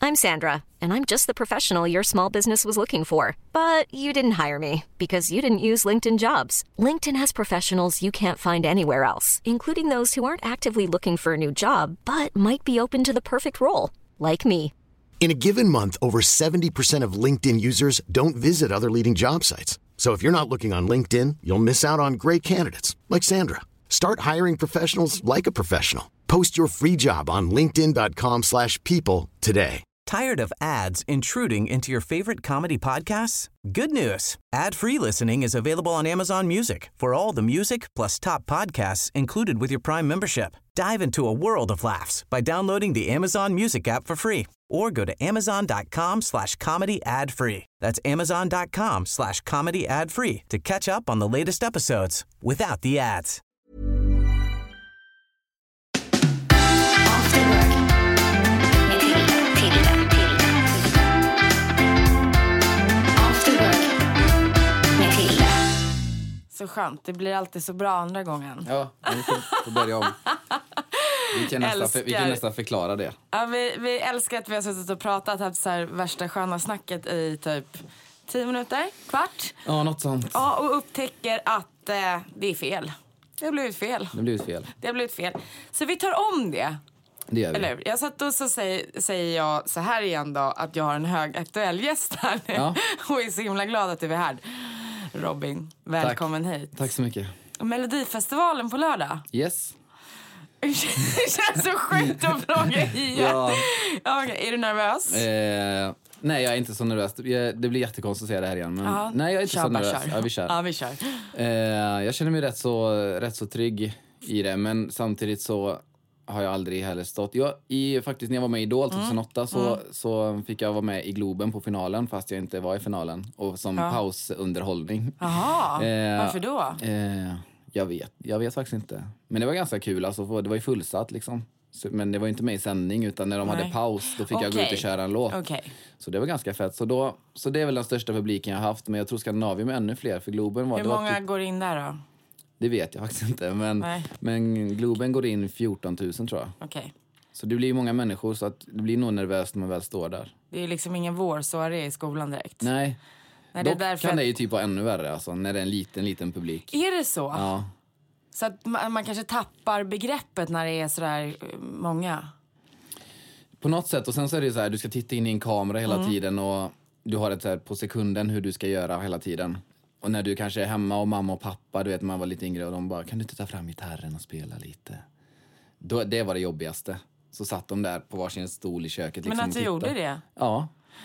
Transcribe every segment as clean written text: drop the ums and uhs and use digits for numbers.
I'm Sandra, and I'm just the professional your small business was looking for. But you didn't hire me because you didn't use LinkedIn Jobs. LinkedIn has professionals you can't find anywhere else, including those who aren't actively looking for a new job, but might be open to the perfect role, like me. In a given month, over 70% of LinkedIn users don't visit other leading job sites. So if you're not looking on LinkedIn, you'll miss out on great candidates like Sandra. Start hiring professionals like a professional. Post your free job on linkedin.com/people today. Tired of ads intruding into your favorite comedy podcasts? Good news. Ad-free listening is available on Amazon Music for all the music plus top podcasts included with your Prime membership. Dive into a world of laughs by downloading the Amazon Music app for free or go to amazon.com/comedy ad-free. That's amazon.com/comedy ad-free to catch up on the latest episodes without the ads. Så skönt, det blir alltid så bra andra gången. Ja, vi får börja om. Vi kan nästan förklara det. Ja, vi älskar att vi har suttit och pratat, haft så här värsta sköna snacket i typ 10 minuter, kvart. Ja, något sånt. Ja, och upptäcker att det är fel. Det har blivit fel. Så vi tar om det. Det gör vi. Eller, jag satt och så säger jag så här igen då, att jag har en hög aktuell gäst här. Ja. Och är så himla glad att du är här. Robin, välkommen hit. Tack så mycket. Melodifestivalen på lördag. Yes. Det känns så sjukt att fråga igen. Ja. Okay. Är du nervös? Nej, jag är inte så nervös. Det blir jättekonstigt att säga det här igen. Men nej, jag är inte så nervös. Ja, vi kör. Jag känner mig rätt så trygg i det. Men samtidigt så har jag aldrig heller stått. Faktiskt när jag var med i Idol 2008 så fick jag vara med i Globen på finalen fast jag inte var i finalen. Och som pausunderhållning. Jaha, varför då? Jag vet faktiskt inte. Men det var ganska kul. Alltså, det var ju fullsatt liksom. Men det var inte med i sändning utan när de hade paus då fick jag gå ut och köra en låt. Så det var ganska fett. Så det är väl den största publiken jag har haft. Men jag tror Skandinavien med ännu fler för Globen var... Hur många går in där då? Det vet jag faktiskt inte. Men Globen går in 14 000 tror jag. Okej. Så det blir många människor så att det blir nog nervöst när man väl står där. Det är liksom ingen vårsoaré i skolan direkt. Nej. Dock kan det ju typ vara ännu värre alltså, när det är en liten publik. Är det så? Ja. Så att man kanske tappar begreppet när det är sådär många? På något sätt. Och sen så är det så här, du ska titta in i en kamera hela tiden och du har ett så här på sekunden hur du ska göra hela tiden. Och när du kanske är hemma och mamma och pappa, du vet man var lite yngre och de bara, kan du inte ta fram gitarren och spela lite? Det var det jobbigaste. Så satt de där på varsin stol i köket. Liksom, men att du gjorde det? Ja.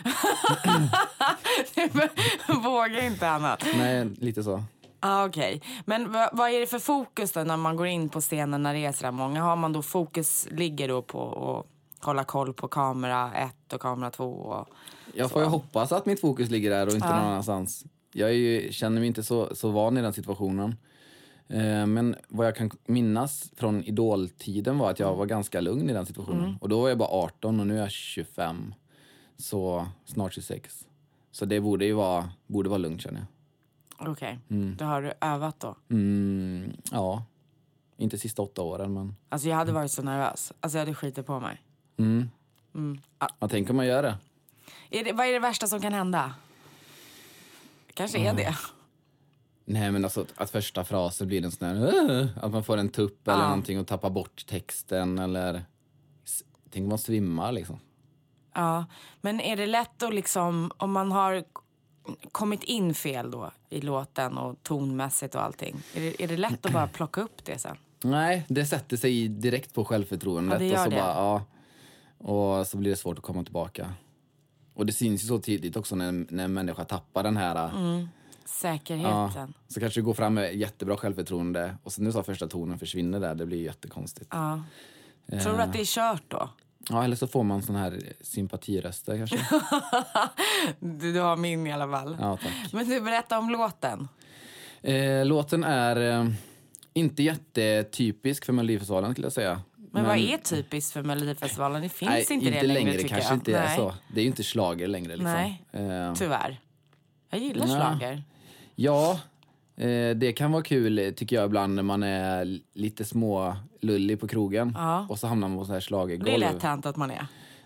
Vågar inte annat. Nej, lite så. Okej. Men vad är det för fokus då när man går in på scenen när det är så där många? Har man då fokus ligger då på att hålla koll på kamera 1 och kamera 2? Och jag får ju hoppas att mitt fokus ligger där och inte någon annanstans. Jag känner mig inte så van i den situationen. Men vad jag kan minnas från idoltiden var att jag var ganska lugn i den situationen. Och då var jag bara 18 och nu är jag 25. Så snart 26. Så det borde vara lugnt känner jag. Okej. Då har du övat då? Ja. Inte sista 8 åren men... Alltså jag hade varit så nervös. Alltså jag hade skitit på mig. Jag tänker man gör det. Vad är det värsta som kan hända? Kanske är det. Nej men alltså att första frasen blir en sån här... att man får en tupp eller någonting och tappar bort texten eller... Tänk man svimmar liksom. Ja, men är det lätt att liksom... Om man har kommit in fel då i låten och tonmässigt och allting. Är det lätt att bara plocka upp det sen? Nej, det sätter sig direkt på självförtroendet. Ja, det gör och så det. Och så blir det svårt att komma tillbaka. Och det syns ju så tidigt också när en människa tappar den här... säkerheten. Så kanske du går fram med jättebra självförtroende och sen nu så första tonen försvinner där. Det blir jättekonstigt. Ja. Tror du att det är kört då? Ja, eller så får man sån här sympatiröster kanske. Du har min i alla fall. Ja, tack. Men du, berätta om låten. Låten är inte jättetypisk för Melodifestivalen skulle jag säga. Men vad är typiskt för Melodifestivalen? Det finns inte det längre tycker kanske jag. Inte är så. Det är ju inte schlager längre liksom. Nej, tyvärr. Jag gillar schlager. Ja, det kan vara kul tycker jag ibland när man är lite små lullig på krogen. Ja. Och så hamnar man på så här schlagergolv. Det är lätt hänt att man är.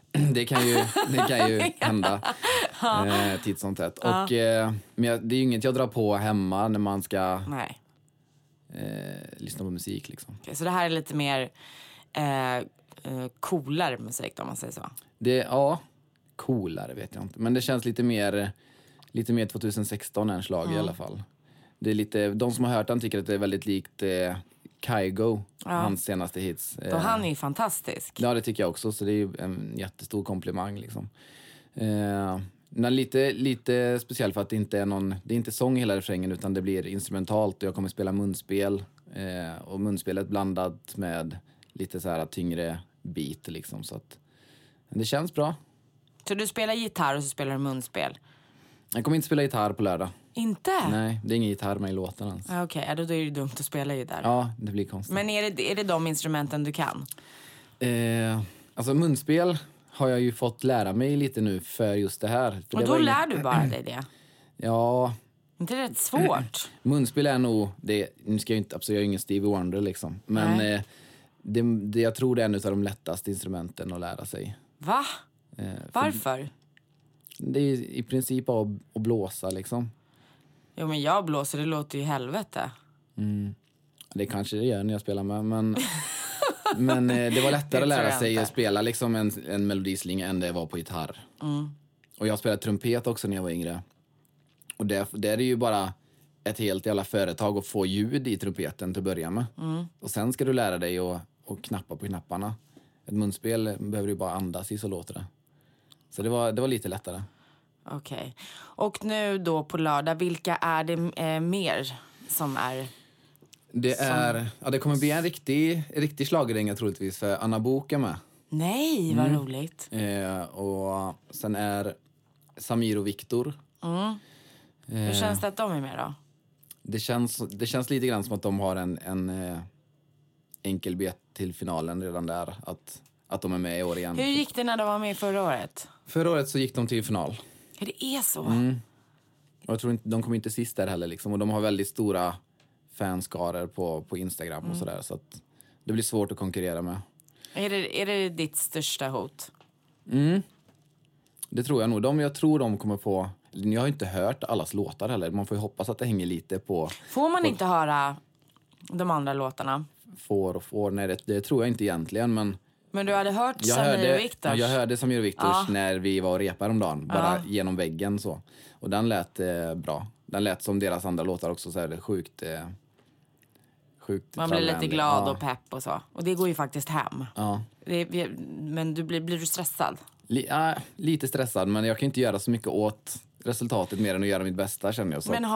Det kan ju hända titt som tätt. Och, men det är ju inget jag drar på hemma när man ska lyssna på musik. Liksom. Okay, så det här är lite mer coolare musik då, om man säger så? Coolare vet jag inte. Men det känns lite mer 2016 än slag i alla fall. Det är lite, de som har hört den tycker att det är väldigt likt Kygo, hans senaste hits. Och han är ju fantastisk. Ja, det tycker jag också. Så det är ju en jättestor komplimang liksom. Men lite speciell för att det inte är det är inte sång hela refrängen utan det blir instrumentalt. Och jag kommer spela munspel. Och munspelet blandat med lite så här tyngre beat liksom. Så att det känns bra. Så du spelar gitarr och så spelar du munspel? Jag kommer inte spela gitarr på lördag. Inte? Nej, det är ingen gitarr med i låten ens. Okej, då är det dumt att spela gitarr. Ja, det blir konstigt. Men är det de instrumenten du kan? Alltså munspel har jag ju fått lära mig lite nu för just det här. För och då lär du bara dig det? Ja. Inte det rätt svårt? Munspel är nog, nu ska jag inte, absolut, jag är ingen Stevie Wonder liksom. Men jag tror det är en av de lättaste instrumenten att lära sig. Va? Varför? Det är i princip att blåsa liksom. Jo, men jag blåser, det låter ju helvete. Det kanske det gör när jag spelar med, men det var lättare att lära sig att spela liksom en melodislinga än det var på gitarr. Och jag spelade trumpet också när jag var yngre. Och det är ju bara ett helt jävla företag att få ljud i trumpeten till att börja med. Och sen ska du lära dig att knappa på knapparna. Ett munspel behöver du bara andas i så låter det. Så det var lite lättare. Okej. Och nu då på lördag, vilka är det mer som är... Det kommer bli en riktig schlagerdänga troligtvis för Anna Bok är med. Nej, vad roligt. Och sen är Samir och Viktor. Hur känns det att de är med då? Det känns lite grann som att de har en enkelbiljett till finalen redan där. Att de är med i år igen. Hur gick det när de var med förra året? Förra året så gick de till final. Ja, det är så. Och jag tror inte, de kom inte sist där heller liksom. Och de har väldigt stora fanskaror på Instagram och sådär. Så att det blir svårt att konkurrera med. Är det ditt största hot? Det tror jag nog. Jag tror de kommer få... Jag har inte hört allas låtar heller. Man får ju hoppas att det hänger lite på... Får man inte höra de andra låtarna? Får. Nej, det tror jag inte egentligen, men... Men du hade hört Samir och Viktors? Jag hörde Samir och Viktors när vi var och repade om dagen. Bara genom väggen så. Och den lät bra. Den lät som deras andra låtar också. Så är det sjukt man blir lite glad och pepp och så. Och det går ju faktiskt hem. Ja. Men blir du stressad? Lite stressad, men jag kan inte göra så mycket åt resultatet mer än att göra mitt bästa, känner jag. Så. Men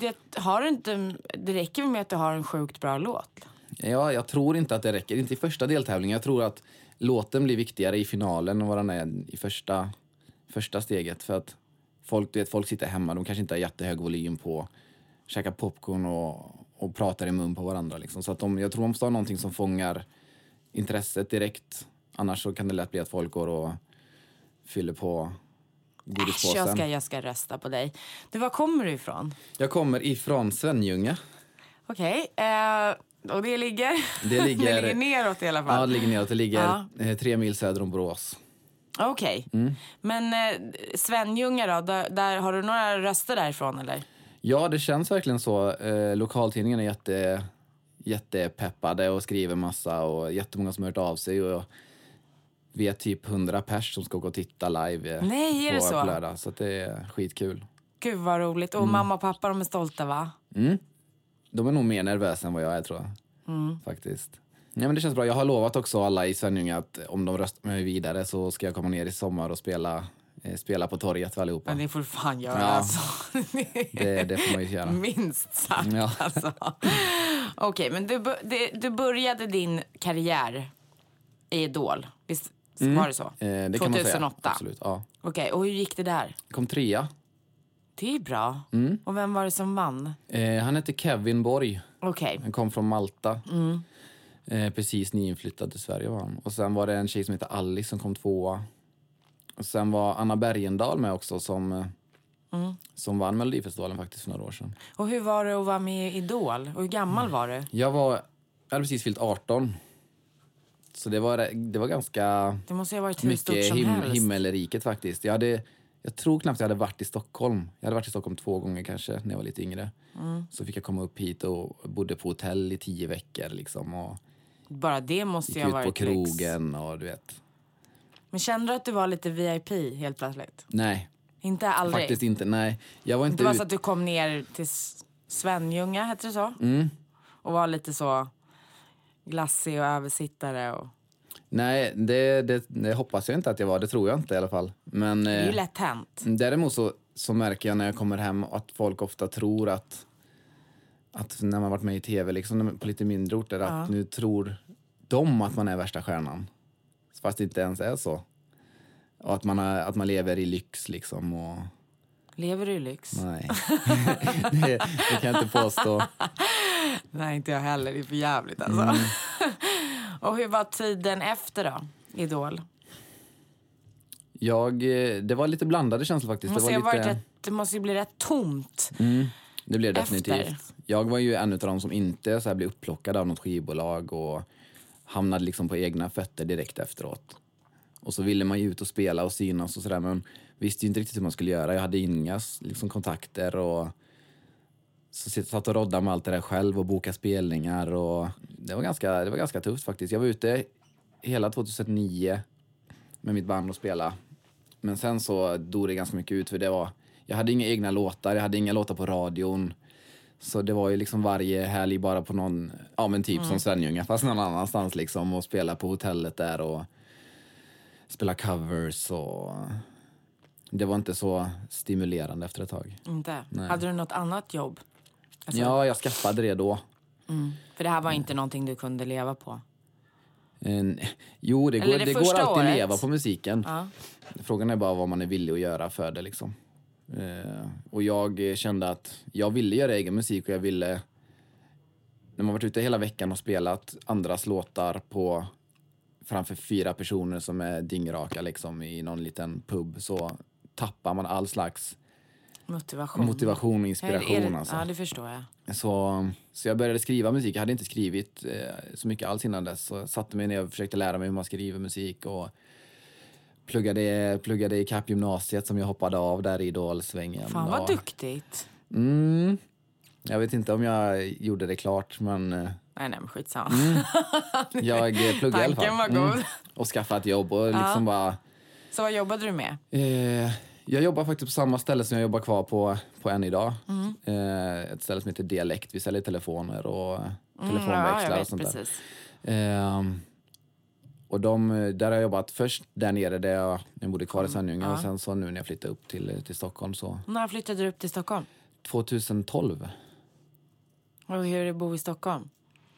det räcker med att du har en sjukt bra låt? Ja, jag tror inte att det räcker. Inte i första deltävlingen. Jag tror att låten blir viktigare i finalen än vad den är i första steget. För att folk sitter hemma, de kanske inte har jättehög volym på, käkar popcorn och pratar i mun på varandra. Liksom. Så att jag tror man måste ha någonting som fångar intresset direkt. Annars så kan det lätt bli att folk går och fyller på godispåsen. Jag ska rösta på dig. Var kommer du ifrån? Jag kommer ifrån Svenljunga. Okej. Och det ligger neråt i alla fall. Ja, det ligger neråt. Det ligger 3 mil söder om Borås. Okej. Men Svenljunga då? Där, har du några röster därifrån eller? Ja, det känns verkligen så. Lokaltidningen är jättepeppade och skriver massa och jättemånga som har hört av sig. Och vi är typ 100 pers som ska gå och titta live. Nej, är det så? På lördag, så det är skitkul. Gud vad roligt. Och mamma och pappa, de är stolta, va? De är nog mer nervösa än vad jag är, tror jag. Faktiskt. Ja, men det känns bra. Jag har lovat också alla i Svenljunga att om de röstar mig vidare så ska jag komma ner i sommar och spela på torget för allihopa. Men det får du fan göra. Alltså. Det får man ju göra. Minst sagt. Ja. Alltså. Okej, men du började din karriär i Idol. Visst var det så? Det 2008? Kan man säga. Absolut, ja. Okej, och hur gick det där? Kom 3. Det är bra. Och vem var det som vann? Han heter Kevin Borg. Okej. Han kom från Malta. Precis nyinflyttad till Sverige var han. Och sen var det en tjej som heter Alice som kom 2. Och sen var Anna Bergendahl med också som vann Melodifestivalen faktiskt för några år sedan. Och hur var det att vara med i Idol? Och hur gammal var du? Jag hade precis fyllt 18. Så det var ganska det måste ha varit hur stort som helst. Himmelriket faktiskt. Jag tror knappt jag hade varit i Stockholm. Jag hade varit i Stockholm 2 gånger kanske när jag var lite yngre. Så fick jag komma upp hit och bodde på hotell i 10 veckor liksom. Och bara det måste ju ha varit på krogen och du vet. Men kände du att du var lite VIP helt plötsligt? Nej. Inte aldrig? Faktiskt inte, nej. Jag var inte det var så att du kom ner till Svenljunga, heter det så? Och var lite så glassig och översittare och... Nej, det hoppas jag inte att jag var. Det tror jag inte i alla fall. Men, det är ju lätt hänt. Däremot så märker jag när jag kommer hem att folk ofta tror att när man varit med i tv liksom, på lite mindre orter, att nu tror de att man är värsta stjärnan. Fast det inte ens är så. Och att man lever i lyx liksom. Och... Lever du i lyx? Nej, det kan jag inte påstå. Nej, inte jag heller. Det är för jävligt alltså. Och hur var tiden efter då, Idol? Det var lite blandade känslor faktiskt. Det måste ju bli rätt tomt. Det blev definitivt. Jag var ju en av dem som inte så här blev upplockad av något skivbolag och hamnade liksom på egna fötter direkt efteråt. Och så ville man ju ut och spela och synas och sådär, men visste ju inte riktigt hur man skulle göra. Jag hade inga liksom, kontakter och så satt och roddade med allt det där själv och boka spelningar och det var ganska tufft faktiskt. Jag var ute hela 2009 med mitt band och spela. Men sen så dog det ganska mycket ut för jag hade inga egna låtar, jag hade inga låtar på radion. Så det var ju liksom varje helg bara på någon, ja men typ som Svenljunga fast någon annanstans liksom och spela på hotellet där och spela covers och det var inte så stimulerande efter ett tag. Inte? Nej. Hade du något annat jobb? Alltså... Ja, jag skaffade det då. För det här var inte någonting du kunde leva på? Jo, det går alltid att leva på musiken. Ja. Frågan är bara vad man är villig att göra för det liksom. Och jag kände att jag ville göra egen musik och jag ville, när man varit ute hela veckan och spelat andras låtar på framför 4 personer som är dingraka liksom i någon liten pub, så tappar man all slags motivation och inspiration. Alltså. Ja, det förstår jag. Så jag började skriva musik. Jag hade inte skrivit så mycket alls innan dess. Så jag satte mig ner och försökte lära mig hur man skriver musik och pluggade i Kapp-gymnasiet som jag hoppade av där i Idol-svängen. Fan vad duktigt. Jag vet inte om jag gjorde det klart, men... Nej, men skitsamma. Jag pluggade i alla fall. Tanken var god. Och skaffade ett jobb och liksom bara... Så vad jobbade du med? Jag jobbar faktiskt på samma ställe som jag jobbar kvar på än idag. Ett ställe som heter Dialekt. Vi säljer telefoner och telefonväxlar och sånt där. Och där har jag jobbat först där nere där jag bodde kvar i Svenljunga. Och sen så nu när jag flyttade upp till Stockholm så... När flyttade du upp till Stockholm? 2012. Och hur är det att bo i Stockholm?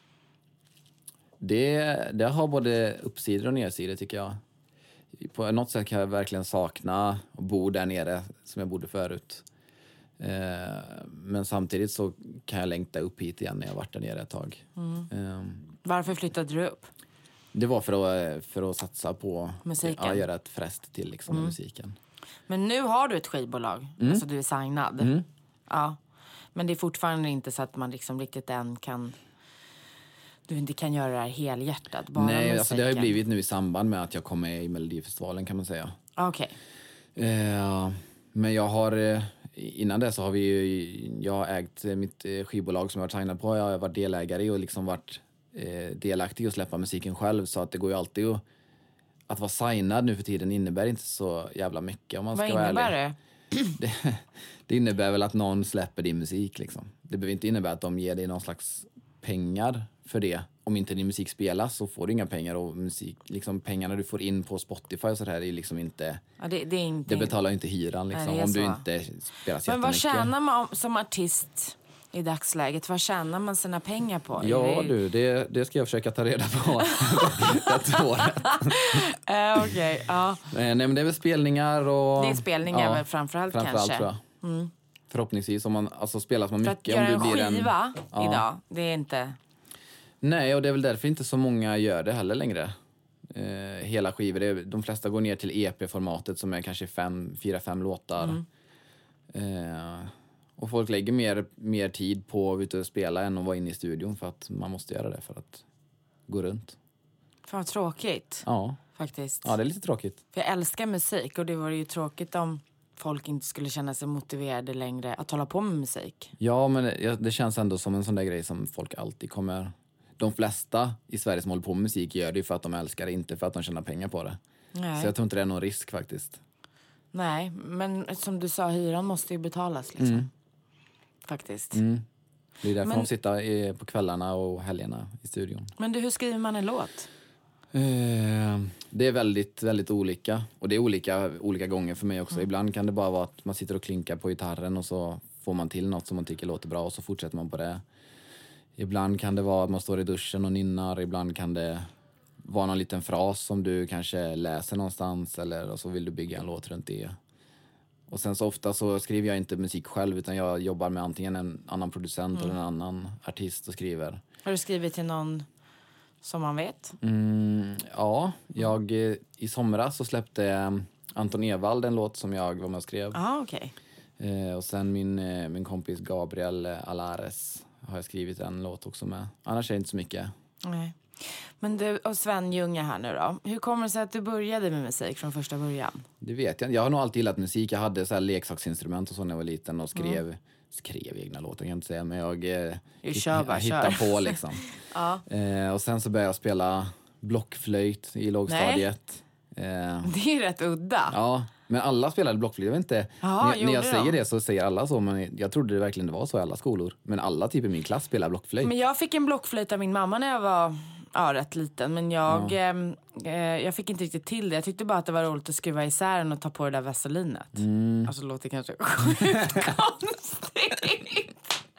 Det har både uppsidor och nedsidor tycker jag. På något sätt kan jag verkligen sakna att bo där nere som jag bodde förut. Men samtidigt så kan jag längta upp hit igen när jag varit där nere ett tag. Varför flyttade du upp? Det var för att satsa på musiken. Ja, göra ett fräst till liksom, musiken. Men nu har du ett skivbolag, alltså du är signad. Ja. Men det är fortfarande inte så att man liksom riktigt än kan... Du inte kan göra det här helhjärtat. Bara nej, musiken. alltså det har ju blivit nu i samband med att jag kom med i Melodifestivalen kan man säga. Okej. Men jag har... Innan det så har jag har ägt mitt skivbolag som jag har varit signad på. Jag har varit delägare i och liksom varit delaktig och släppa musiken själv. Så att det går ju alltid att vara signad nu för tiden innebär inte så jävla mycket om man ska vara ärlig. Vad innebär det? Det innebär väl att någon släpper din musik liksom. Det behöver inte innebära att de ger dig någon slags pengar för det. Om inte din musik spelas så får du inga pengar och musik, liksom pengarna du får in på Spotify och så här är liksom inte... Ja, det betalar inte hyran liksom, nej, om du inte spelar jättemycket. Men vad tjänar man som artist i dagsläget? Vad tjänar man sina pengar på? Ja det ska jag försöka ta reda på. Jag tror Okej, ja. Nej men det är väl spelningar och... Det är spelningar väl framförallt kanske. Tror jag. Förhoppningsvis om man spelar man mycket. För att göra en skiva idag, det är inte... Nej, och det är väl därför inte så många gör det heller längre. Hela skivor. De flesta går ner till EP-formatet som är kanske 4-5 låtar. Och folk lägger mer tid på att ut och spela än att vara inne i studion för att man måste göra det för att gå runt. Fan vad tråkigt. Ja. Faktiskt. Ja, det är lite tråkigt. För jag älskar musik och det var ju tråkigt om folk inte skulle känna sig motiverade längre att hålla på med musik. Ja, men det känns ändå som en sån där grej som folk alltid kommer... De flesta i Sverige som håller på med musik gör det för att de älskar det, inte för att de tjänar pengar på det. Nej. Så jag tror inte det är någon risk faktiskt. Nej, men som du sa, hyran måste ju betalas liksom. Faktiskt. Det är därför de sitter på kvällarna och helgerna i studion. Men du, hur skriver man en låt? Det är väldigt, väldigt olika. Och det är olika gånger för mig också. Ibland kan det bara vara att man sitter och klinkar på gitarren och så får man till något som man tycker låter bra och så fortsätter man på det. Ibland kan det vara att man står i duschen och nynnar. Ibland kan det vara någon liten fras som du kanske läser någonstans och så vill du bygga en låt runt det. Och sen så ofta så skriver jag inte musik själv utan jag jobbar med antingen en annan producent eller en annan artist och skriver. Har du skrivit till någon som man vet? Ja, i somras så släppte Anton Ewald en låt som jag var med och skrev. Okej. Och sen min kompis Gabriel Alares har jag skrivit en låt också med. Annars är det inte så mycket. Nej. Men du och Sven Ljunga här nu då. Hur kommer det sig att du började med musik från första början? Det vet jag. Jag har nog alltid gillat musik. Jag hade så här leksaksinstrument och så när jag var liten och skrev egna låtar kan jag inte säga. Men jag hittade på liksom. Och sen så började jag spela blockflöjt i lågstadiet. Det är rätt udda. Ja, men alla spelade blockflöjt. Jag vet inte. När jag säger det så säger alla så. Men jag trodde det verkligen det var så i alla skolor. Men alla typ i min klass spelar blockflöjt. Men jag fick en blockflöjt av min mamma när jag var rätt liten. Men jag fick inte riktigt till det. Jag tyckte bara att det var roligt att skruva isär den och ta på det där vaselinet. Alltså låter kanske sjukt konstigt.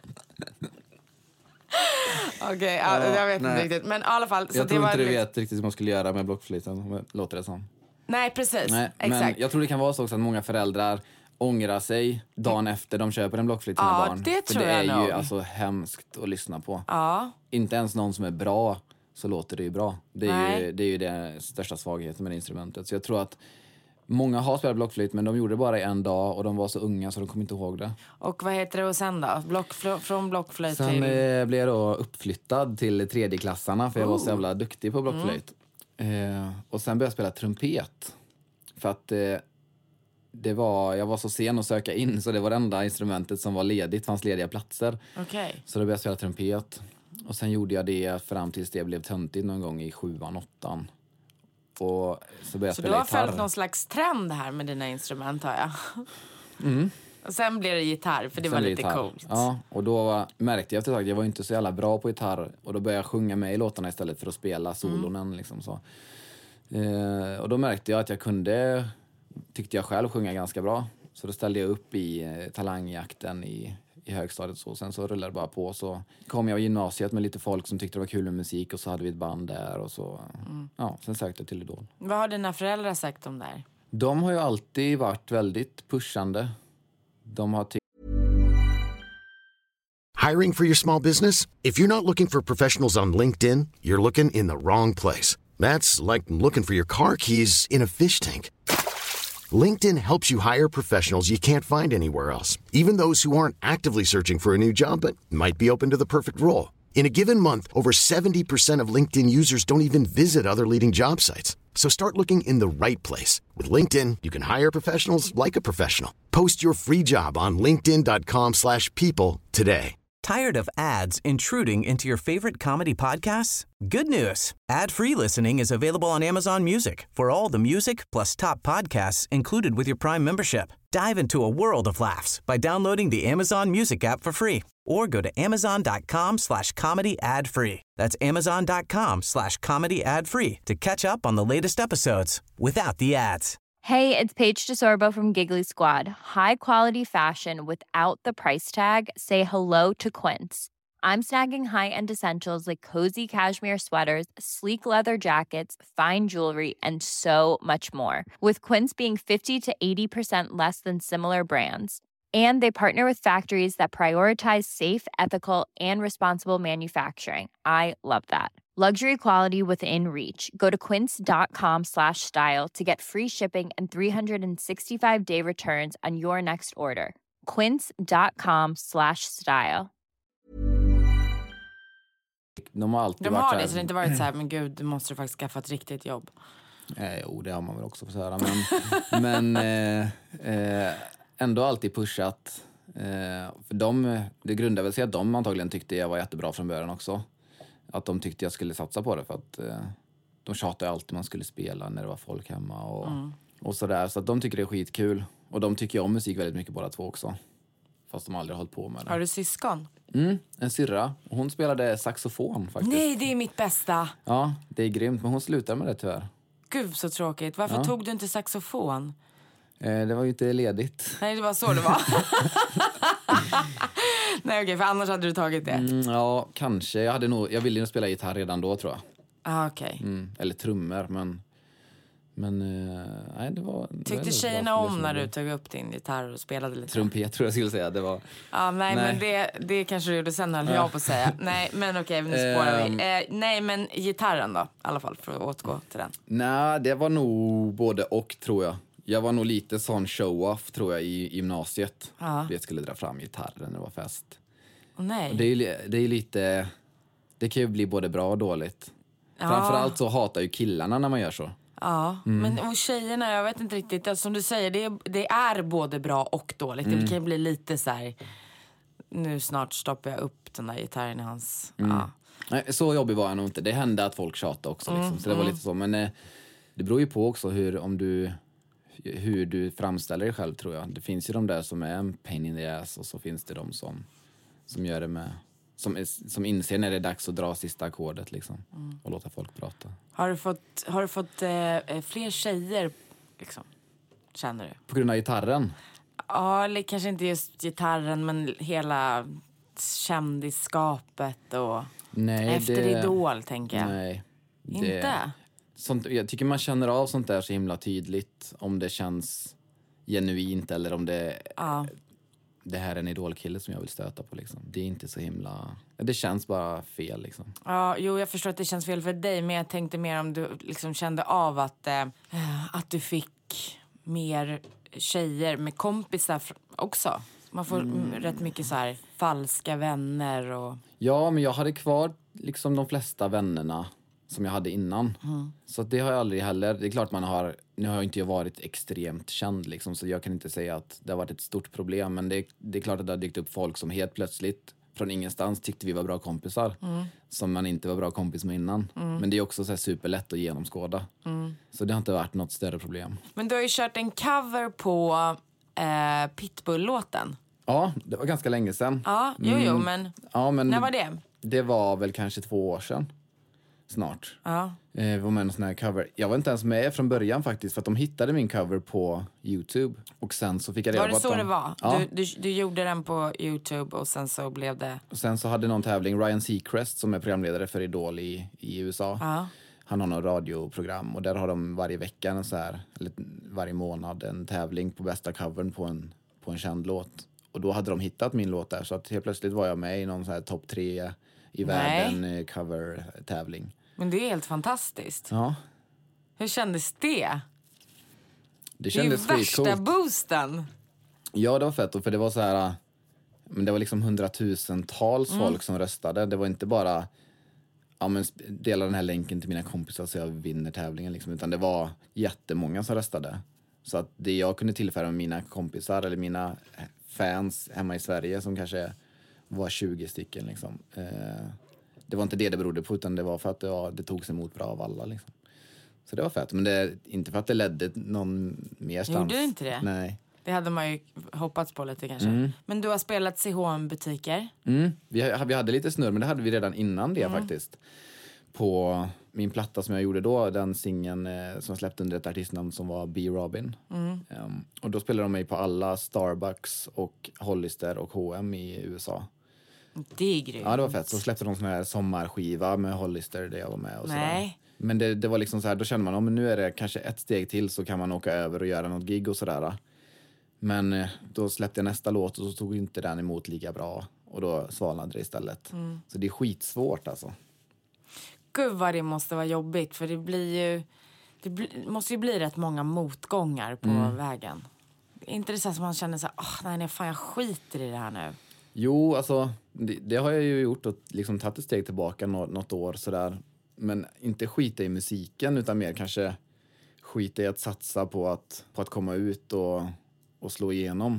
Okej, jag vet inte riktigt. Men i alla fall. Så jag tror inte du vet riktigt vad man skulle göra med blockflöjten. Låter det som. Nej, precis. Nej, exakt. Men jag tror det kan vara så också att många föräldrar ångrar sig dagen efter de köper en blockflöjt till sina barn. Det tror jag nog. Det är ju alltså hemskt att lyssna på. Inte ens någon som är bra så låter det ju bra. Det är ju det största svagheten med det instrumentet. Så jag tror att många har spelat blockflöjt men de gjorde det bara en dag och de var så unga så de kom inte ihåg det. Och vad heter det och sen då? Från blockflöjt till... Sen blev jag då uppflyttad till 3D-klassarna för jag var så jävla duktig på blockflöjt. Och sen började jag spela trumpet. För att jag var så sen att söka in så det var det enda instrumentet som var ledigt, fanns lediga platser. Okay. Så då började jag spela trumpet. Och sen gjorde jag det fram tills det blev töntigt någon gång i 7:an, 8:an. Och så började jag spela gitarr. Så du har följt någon slags trend här med dina instrument, har jag. Och sen blev det gitarr, för det var lite coolt. Ja, och då märkte jag efter ett tag att jag var inte så jävla bra på gitarr. Och då började jag sjunga med i låtarna istället för att spela solonen. Liksom så. Och då märkte jag att tyckte jag själv sjunga ganska bra. Så då ställde jag upp i talangjakten i högstadiet. Så. Sen så rullade det bara på. Så kom jag i gymnasiet med lite folk som tyckte det var kul med musik. Och så hade vi ett band där. Och så, sen sökte jag till Idol. Vad har dina föräldrar sagt om det här? De har ju alltid varit väldigt pushande. De har Hiring for your small business? If you're not looking for professionals on LinkedIn, you're looking in the wrong place. That's like looking for your car keys in a fish tank. LinkedIn helps you hire professionals you can't find anywhere else, even those who aren't actively searching for a new job but might be open to the perfect role. In a given month, over 70% of LinkedIn users don't even visit other leading job sites. So start looking in the right place. With LinkedIn, you can hire professionals like a professional. Post your free job on linkedin.com/people today. Tired of ads intruding into your favorite comedy podcasts? Good news. Ad-free listening is available on Amazon Music for all the music plus top podcasts included with your Prime membership. Dive into a world of laughs by downloading the Amazon Music app for free or go to amazon.com/comedy ad-free. That's amazon.com/comedy ad-free to catch up on the latest episodes without the ads. Hey, it's Paige DeSorbo from Giggly Squad. High quality fashion without the price tag. Say hello to Quince. I'm snagging high-end essentials like cozy cashmere sweaters, sleek leather jackets, fine jewelry, and so much more. With Quince being 50 to 80% less than similar brands. And they partner with factories that prioritize safe, ethical, and responsible manufacturing. I love that. Luxury quality within reach. Go to quince.com/style to get free shipping and 365-day returns on your next order. Quince.com/style. De har alltid de varit har det, så det har inte varit så här, men gud, du måste faktiskt skaffa ett riktigt jobb. Jo, det har man väl också fått höra. Men ändå alltid pushat. För det grundade väl sig att de antagligen tyckte jag var jättebra från början också. Att de tyckte jag skulle satsa på det, för att de tjatade alltid man skulle spela när det var folk hemma och sådär. Så att de tycker det är skitkul. Och de tycker om musik väldigt mycket båda två också. Fast de aldrig har hållit på med det. Har du syskon? En syrra. Och hon spelade saxofon faktiskt. Nej, det är mitt bästa. Ja, det är grymt. Men hon slutar med det tyvärr. Gud, så tråkigt. Varför tog du inte saxofon? Det var ju inte ledigt. Nej, det var så det var. Nej, okej, för annars hade du tagit det. Ja, kanske. Jag ville ju spela gitarr redan då, tror jag. Okej. Eller trummor, men nej, det var... Tyckte tjejerna om när du tog upp din gitarr och spelade lite? Trumpet tror jag skulle säga. Det var... Ja, nej, men det kanske du gjorde sen, höll jag på att säga. Nej, men okej, nu spårar vi. Nej, men gitarren då, i alla fall, för att återgå till den. Nej, det var nog både och, tror jag. Jag var nog lite sån show-off, tror jag, i gymnasiet. Jag skulle dra fram gitarren när det var fest. Nej. Och det är lite... Det kan ju bli både bra och dåligt. Framförallt så hatar ju killarna när man gör så. Ja, men och tjejerna, jag vet inte riktigt. Som du säger, det är både bra och dåligt. Det kan ju bli lite så här... Nu snart stoppar jag upp den där gitarren i hans... Ja. Nej, så jobbig var jag nog inte. Det hände att folk tjatade också. Liksom. Så det var lite så. Men det beror ju på också hur du framställer dig själv, tror jag. Det finns ju de där som är en pain in the ass. Och så finns det de som gör det med... Som inser när det är dags att dra sista ackordet liksom, och låta folk prata. Har du fått fler tjejer liksom, känner du? På grund av gitarren? Ja, eller kanske inte just gitarren, men hela kändisskapet och efter Idol, tänker jag. Nej. Inte? Jag tycker man känner av sånt där så himla tydligt, om det känns genuint eller om det... Det här är en idolkille som jag vill stöta på liksom. Det är inte så himla... Det känns bara fel liksom. Ja, jo, jag förstår att det känns fel för dig. Men jag tänkte mer om du liksom kände av att du fick mer tjejer med kompisar också. Man får rätt mycket så här falska vänner och... Ja, men jag hade kvar liksom de flesta vännerna som jag hade innan. Så det har jag aldrig heller... Det är klart man har... Nu har jag inte varit extremt känd liksom, så jag kan inte säga att det har varit ett stort problem. Men det är klart att det har dykt upp folk som helt plötsligt från ingenstans tyckte vi var bra kompisar. Som man inte var bra kompis med innan. Men det är också så här superlätt att genomskåda. Så det har inte varit något större problem. Men du har ju kört en cover på Pitbull-låten. Ja, det var ganska länge sedan. Ja, men när var det? Det var väl kanske 2 år sedan. Snart. Ja. Var med en sån här cover. Jag var inte ens med från början faktiskt, för att de hittade min cover på YouTube. Och sen så fick jag reda på att var det så det var? Ja. Du gjorde den på YouTube och sen så blev det... Och sen så hade någon tävling, Ryan Seacrest som är programledare för Idol i USA. Ja. Han har något radioprogram och där har de varje vecka en så här, eller varje månad en tävling på bästa covern på en känd låt. Och då hade de hittat min låt där, så att helt plötsligt var jag med i någon så här topp 3 i världen cover-tävling. Men det är helt fantastiskt. Ja. Hur kändes det? Det kändes skitcoolt. Det är värsta boosten. Ja, det var fett. För det var så här... Men det var liksom 100,000-tals folk som röstade. Det var inte bara... Ja, men dela den här länken till mina kompisar så jag vinner tävlingen. Liksom, utan det var jättemånga som röstade. Så att det jag kunde tillföra med mina kompisar eller mina fans hemma i Sverige som kanske var 20 stycken liksom... Det var inte det berodde på, utan det var för att det togs emot bra av alla. Liksom. Så det var fett. Men det inte för att det ledde någon mer stans. Gjorde inte det? Nej. Det hade man ju hoppats på lite kanske. Men du har spelat CH-butiker? Vi hade lite snurr, men det hade vi redan innan det faktiskt. På min platta som jag gjorde då, den singeln som jag släppte under ett artistnamn som var B. Robin. Och då spelade de mig på alla Starbucks och Hollister och H&M i USA. Det är grymt. Ja, det var fett. Så släppte de sån här sommarskiva med Hollister där jag var med och Nej. Sådär. Men det var liksom så här, då kände man, men nu är det kanske ett steg till så kan man åka över och göra något gig och sådär. Men då släppte jag nästa låt och så tog inte den emot lika bra. Och då svalnade det istället. Så det är skitsvårt alltså. Gud vad det måste vara jobbigt, för det blir ju... måste ju bli rätt många motgångar på vägen. Inte det så att man känner så här, nej fan jag skiter i det här nu. Jo, alltså det har jag ju gjort och liksom tagit ett steg tillbaka något år sådär. Men inte skita i musiken utan mer kanske skita i att satsa på att komma ut och slå igenom.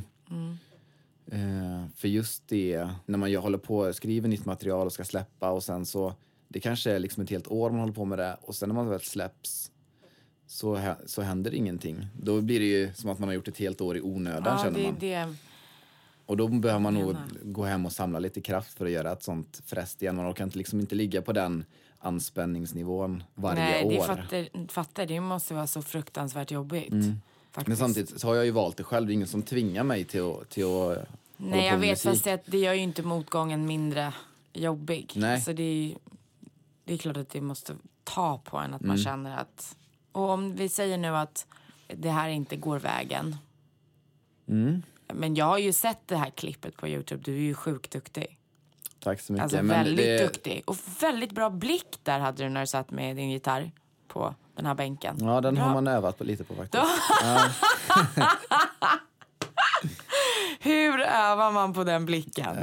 För just det, när man håller på skriver nytt material och ska släppa och sen så, det kanske är liksom ett helt år man håller på med det och sen när man väl släpps så händer ingenting. Då blir det ju som att man har gjort ett helt år i onödan, känner man. Det. Och då behöver man nog gå hem och samla lite kraft för att göra ett sånt fräst igen. Man orkar liksom inte ligga på den anspänningsnivån varje år. Nej, fattar. Det måste vara så fruktansvärt jobbigt. Men samtidigt så har jag ju valt det själv. Det är ingen som tvingar mig till att Nej, jag vet, fast det gör ju inte motgången mindre jobbig. Nej. Så det är klart att det måste ta på en att man känner att... Och om vi säger nu att det här inte går vägen. Men jag har ju sett det här klippet på YouTube. Du är ju sjukt duktig. Tack så mycket. Alltså väldigt duktig. Och väldigt bra blick där hade du när du satt med din gitarr på den här bänken. Ja, den har man övat lite på faktiskt. Ja. Hur övar man på den blicken?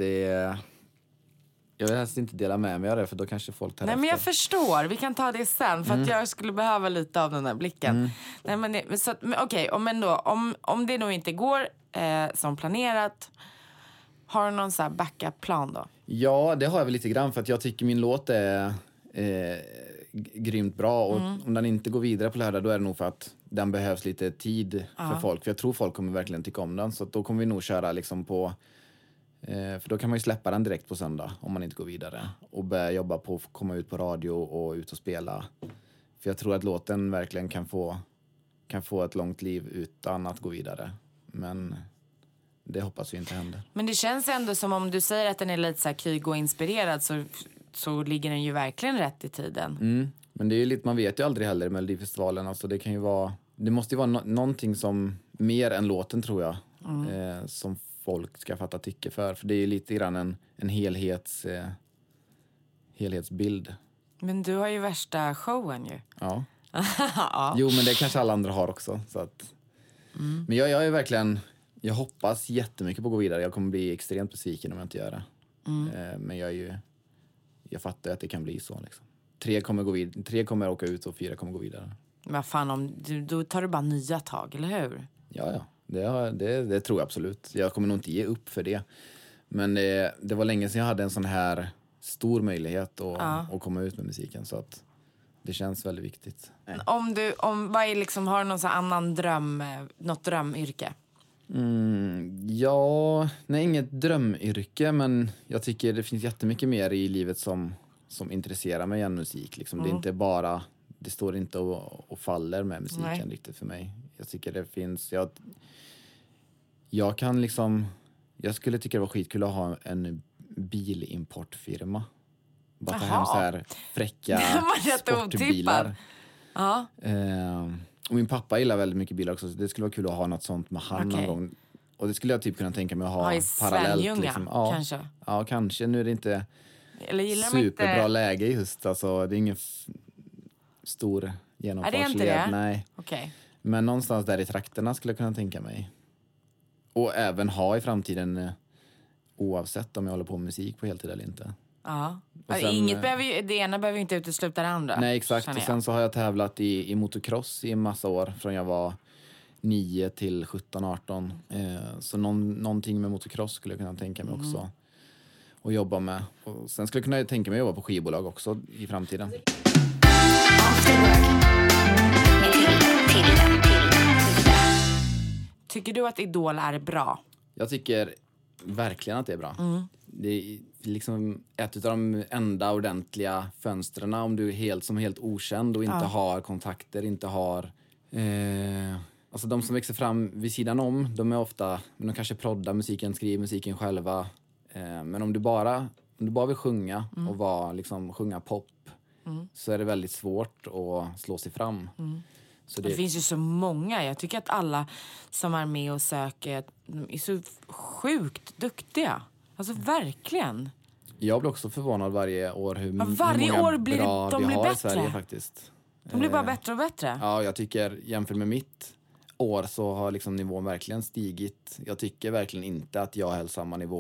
Jag vill helst inte dela med mig av det, för då kanske folk tar efter. Men jag förstår. Vi kan ta det sen, för att jag skulle behöva lite av den där blicken. Nej, men okej, om det nog inte går som planerat, har du någon så här backup-plan då? Ja, det har jag väl lite grann, för att jag tycker min låt är grymt bra. Och om den inte går vidare på lördag, då är det nog för att den behövs lite tid för folk. För jag tror folk kommer verkligen tycka om den. Så då kommer vi nog köra liksom på... För då kan man ju släppa den direkt på söndag om man inte går vidare. Och börja jobba på att komma ut på radio och ut och spela. För jag tror att låten verkligen kan få ett långt liv utan att gå vidare. Men det hoppas vi inte händer. Men det känns ändå som, om du säger att den är lite så här Kygo-inspirerad, så ligger den ju verkligen rätt i tiden. Men det är ju lite, man vet ju aldrig heller i Melodifestivalen. Alltså det kan ju vara, det måste ju vara någonting som mer än låten, tror jag. Som folk ska fatta tycke för. För det är ju lite grann en helhetsbild. Men du har ju värsta showen ju. Ja. Jo, men det kanske alla andra har också. Så att... Men jag är verkligen... Jag hoppas jättemycket på att gå vidare. Jag kommer bli extremt besviken om jag inte gör det. Men jag fattar att det kan bli så. Liksom. 3 kommer åka ut och 4 kommer gå vidare. Men fan, då tar du bara nya tag, eller hur? Ja. Det tror jag absolut. Jag kommer nog inte ge upp för det. Men det var länge sedan jag hade en sån här stor möjlighet att komma ut med musiken. Så att det känns väldigt viktigt. Vad är liksom, har du någon sån annan dröm, något drömyrke? Inget drömyrke, men jag tycker det finns jättemycket mer i livet som intresserar mig än musik. Liksom. Det är inte bara, det står inte och faller med musiken riktigt för mig. Jag tycker det finns, jag kan liksom, jag skulle tycka det var skitkul att ha en bilimportfirma. Bara ta hem så här fräcka sportbilar. Ja. Och min pappa gillar väldigt mycket bilar också, så det skulle vara kul att ha något sånt med han någon gång. Och det skulle jag typ kunna tänka mig att ha parallellt. Liksom. Kanske. Ja, kanske. Nu är det inte superbra läge i höst. Alltså, det är ingen stor genomfartsled. Är det inte det? Nej. Okay. Men någonstans där i trakterna skulle jag kunna tänka mig. Och även ha i framtiden, oavsett om jag håller på med musik på heltid eller inte. Ja. Det ena behöver inte utesluta det andra. Nej, exakt. Och sen så har jag tävlat i motocross i en massa år. Från jag var 9 till 17-18. Så någonting med motocross skulle jag kunna tänka mig också. Och jobba med. Och sen skulle jag kunna tänka mig att jobba på skivbolag också i framtiden. Tycker du att Idol är bra? Jag tycker verkligen att det är bra. Det är liksom ett av de enda ordentliga fönstren om du är helt okänd och inte har kontakter, inte har... Alltså de som växer fram vid sidan om, de är ofta... De kanske proddar musiken, skriver musiken själva. Men om du bara vill sjunga och sjunga pop, så är det väldigt svårt att slå sig fram. Så det finns ju så många. Jag tycker att alla som är med och söker är så sjukt duktiga. Alltså verkligen. Jag blir också förvånad varje år hur många år bra de vi har bättre. I Sverige faktiskt. De blir bara bättre och bättre. Ja, jag tycker jämfört med mitt år så har liksom nivån verkligen stigit. Jag tycker verkligen inte att jag höll samma nivå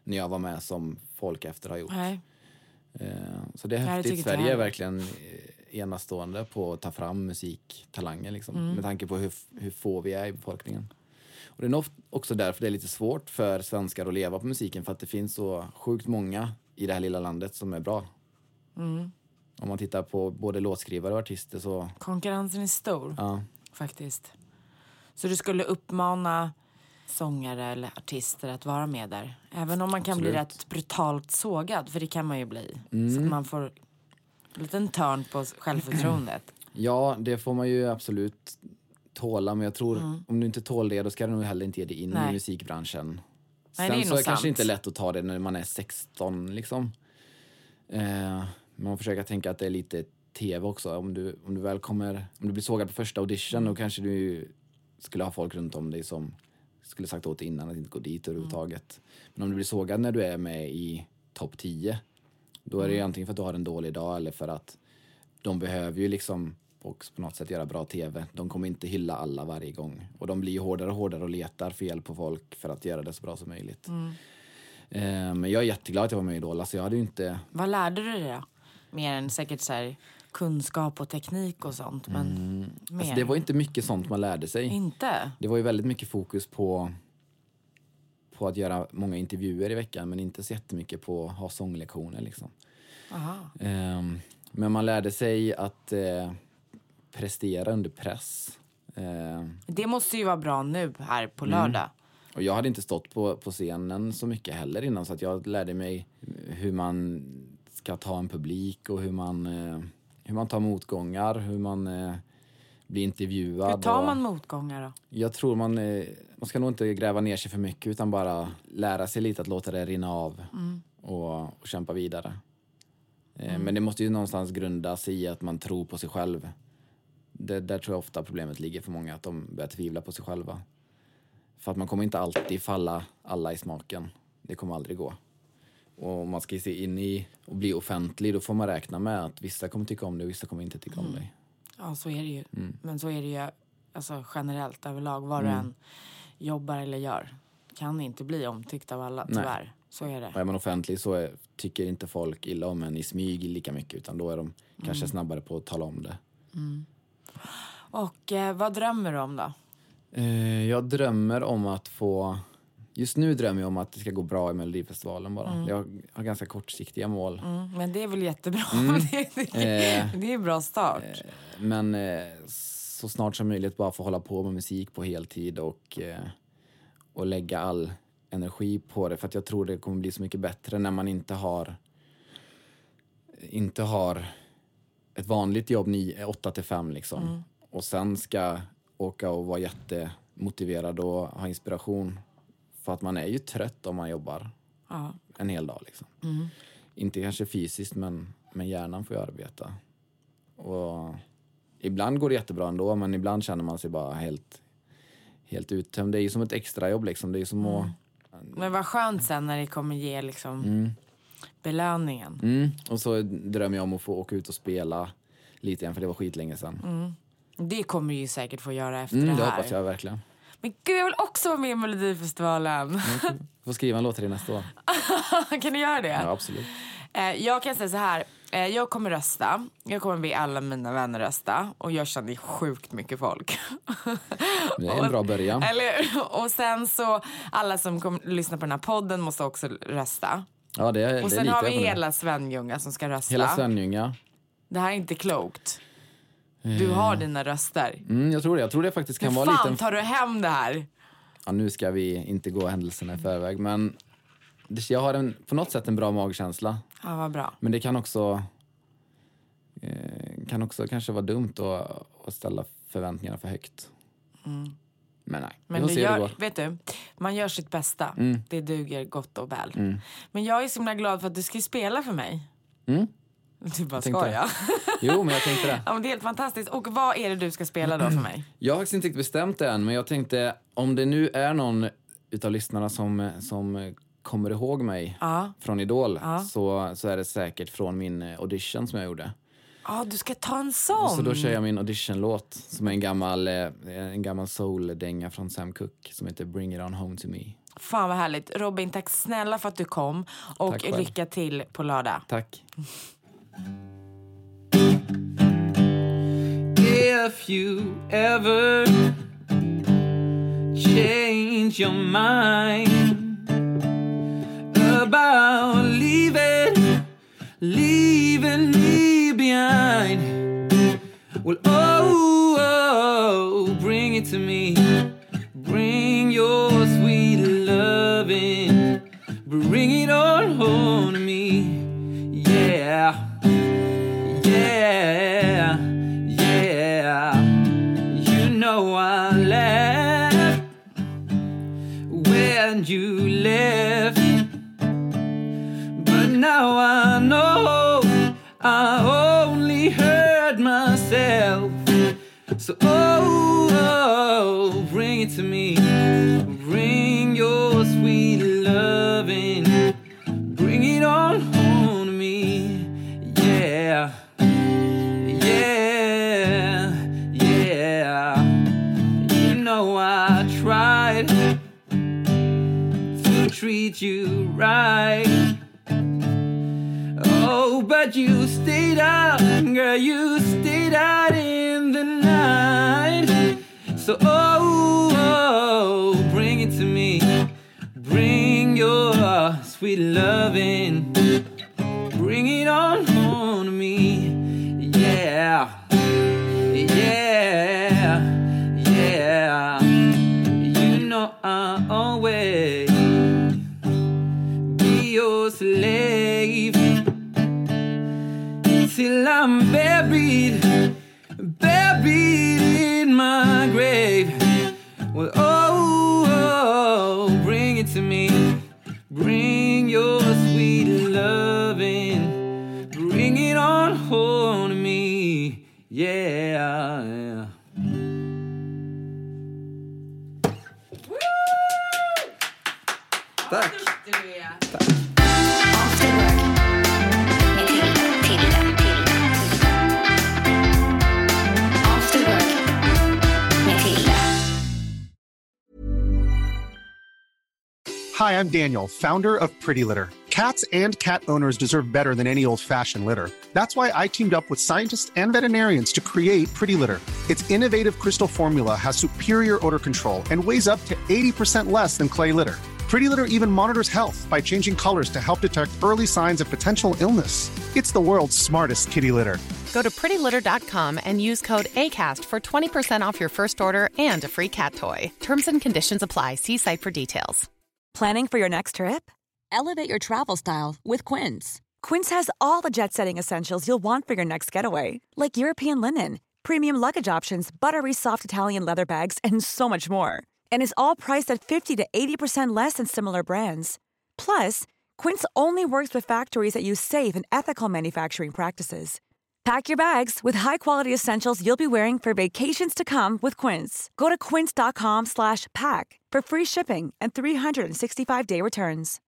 när jag var med som folk efter har gjort. Nej. Så det är häftigt. Sverige är verkligen enastående på att ta fram musiktalanger liksom, med tanke på hur få vi är i befolkningen. Och det är nog också därför det är lite svårt för svenskar att leva på musiken, för att det finns så sjukt många i det här lilla landet som är bra. Om man tittar på både låtskrivare och artister så... Konkurrensen är stor, faktiskt. Så du skulle uppmana sångare eller artister att vara med där? Även om man kan bli rätt brutalt sågad, för det kan man ju bli. Så att man får en liten törn på självförtroendet. Ja, det får man ju absolut tåla, men jag tror om du inte tål det, då ska du nog heller inte ge dig in i musikbranschen. Sen så är det kanske inte lätt att ta det när man är 16 liksom. Man försöker tänka att det är lite tv också. Om du blir sågad på första audition, då kanske du skulle ha folk runt om dig som skulle sagt åt innan att inte gå dit överhuvudtaget. Men om du blir sågad när du är med i topp 10, då är det antingen för att du har en dålig dag eller för att de behöver ju liksom också på något sätt göra bra tv. De kommer inte hylla alla varje gång. Och de blir ju hårdare och hårdare och letar fel på folk för att göra det så bra som möjligt. Men jag är jätteglad att jag var med i Idol. Så jag hade ju inte... Vad lärde du dig då? Mer än säkert så här kunskap och teknik och sånt. Men alltså det var inte mycket sånt man lärde sig. Inte? Det var ju väldigt mycket fokus på att göra många intervjuer i veckan, men inte så jättemycket på att ha sånglektioner liksom. Men man lärde sig att prestera under press. Det måste ju vara bra nu här på lördag. Och jag hade inte stått på scenen så mycket heller innan, så att jag lärde mig hur man ska ta en publik och hur man tar motgångar, hur man blir intervjuad. Hur tar man motgångar då? Jag tror man ska nog inte gräva ner sig för mycket, utan bara lära sig lite att låta det rinna av och kämpa vidare. Men det måste ju någonstans grundas i att man tror på sig själv. Där tror jag ofta problemet ligger för många, att de börjar tvivla på sig själva. För att man kommer inte alltid falla alla i smaken. Det kommer aldrig gå. Och om man ska se in i och bli offentlig, då får man räkna med att vissa kommer tycka om dig och vissa kommer inte tycka om dig. Ja, så är det ju. Men så är det ju alltså, generellt överlag. Vad du än jobbar eller gör kan inte bli omtyckt av alla, tyvärr. Nej. Så är det. Och är man offentlig så tycker inte folk illa om en i smyg lika mycket, utan då är de kanske snabbare på att tala om det. Och vad drömmer du om då? Jag drömmer om att få... Just nu drömmer jag om att det ska gå bra i Melodifestivalen bara. Jag har ganska kortsiktiga mål. Men det är väl jättebra. Det är en bra start. Men så snart som möjligt bara få hålla på med musik på heltid och lägga all energi på det. För att jag tror det kommer bli så mycket bättre när man inte har ett vanligt jobb 8-5 liksom. Och sen ska åka och vara jättemotiverad och ha inspiration. För att man är ju trött om man jobbar en hel dag liksom. Inte kanske fysiskt, men hjärnan får ju arbeta. Och ibland går det jättebra ändå, men ibland känner man sig bara helt uttömd. Det är ju som ett extra jobb liksom. Det är ju som att... Men vad skönt sen när det kommer ge liksom belöningen. Och så drömmer jag om att få åka ut och spela lite igen, för det var skitlänge sedan. Det kommer ju säkert få göra efter det här. Det hoppas jag verkligen. Men gud, jag vill också vara med i Melodifestivalen. Du får skriva en låt till dig nästa år. Kan du göra det? Ja, absolut. Jag kan säga så här. Jag kommer rösta. Jag kommer be alla mina vänner rösta. Och jag känner sjukt mycket folk. Det är en bra början. Och sen så, alla som kommer lyssna på den här podden måste också rösta. Ja, det och sen har vi hela Svenljunga som ska rösta. Hela Svenljunga. Det här är inte klokt. Du har dina röster. Jag tror det faktiskt kan vara lite... Hur fan tar du hem det här? Ja, nu ska vi inte gå händelserna i förväg, men jag har på något sätt en bra magkänsla. Ja, vad bra. Men det kan också kanske vara dumt att ställa förväntningarna för högt. Men nej, men vet du, man gör sitt bästa. Det duger gott och väl. Men jag är så himla glad för att du ska spela för mig. Du bara skojar. Jo, men jag tänkte det. Ja, men det är helt fantastiskt. Och vad är det du ska spela då för mig? Jag har faktiskt inte bestämt det än, men jag tänkte, om det nu är någon utav lyssnarna som kommer ihåg mig från Idol, så är det säkert från min audition som jag gjorde. Ja, du ska ta en sån. Så då kör jag min auditionlåt som är en gammal soul-dänga från Sam Cooke som heter Bring It On Home To Me. Fan vad härligt. Robin, tack snälla för att du kom. Och lycka till på lördag. Tack. If you ever change your mind about leaving me behind, well, oh, bring it to me. Bring your sweet loving. Bring it on home to me. Yeah, yeah, yeah. You know I laughed when you left, but now I know I only hurt myself. So oh, bring it to me. Bring your sweet loving. Bring it on home to me. Yeah, yeah, yeah. You know I tried to treat you right. Oh, but you stayed out, girl, you stayed out in the night. So, oh, bring it to me. Bring your sweet loving. Bring it on home to me. Yeah, yeah, yeah. You know I'll always be your slave till I'm buried in my grave. Well, oh, bring it to me. Bring your sweet loving. Bring it on home to me. Yeah, yeah. Tack. Hi, I'm Daniel, founder of Pretty Litter. Cats and cat owners deserve better than any old-fashioned litter. That's why I teamed up with scientists and veterinarians to create Pretty Litter. Its innovative crystal formula has superior odor control and weighs up to 80% less than clay litter. Pretty Litter even monitors health by changing colors to help detect early signs of potential illness. It's the world's smartest kitty litter. Go to prettylitter.com and use code ACAST for 20% off your first order and a free cat toy. Terms and conditions apply. See site for details. Planning for your next trip? Elevate your travel style with Quince. Quince has all the jet-setting essentials you'll want for your next getaway, like European linen, premium luggage options, buttery soft Italian leather bags, and so much more. And is all priced at 50 to 80% less than similar brands. Plus, Quince only works with factories that use safe and ethical manufacturing practices. Pack your bags with high-quality essentials you'll be wearing for vacations to come with Quince. Go to quince.com/pack for free shipping and 365-day returns.